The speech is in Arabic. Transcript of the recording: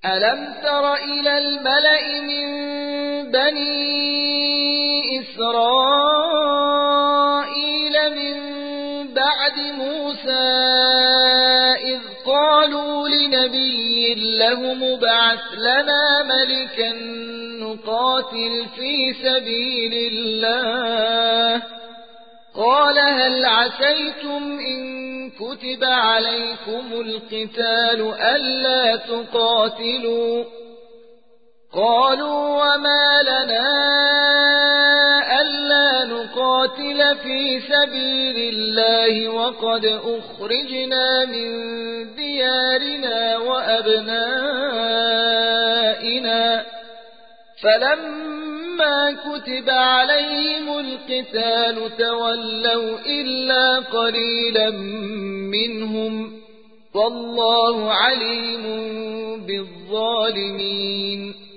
ألم تر إلى الملأ من بني إسرائيل من بعد موسى إذ قالوا لنبي له ابعث لنا ملكا نقاتل في سبيل الله قال هل عسيتم إن كتب عليكم القتال ألا تقاتلوا قالوا وما لنا ألا نقاتل في سبيل الله وقد أخرجنا من ديارنا وأبنائنا فلما كتب عليهم القتال تولوا إلا قليلا منهم والله عليم بالظالمين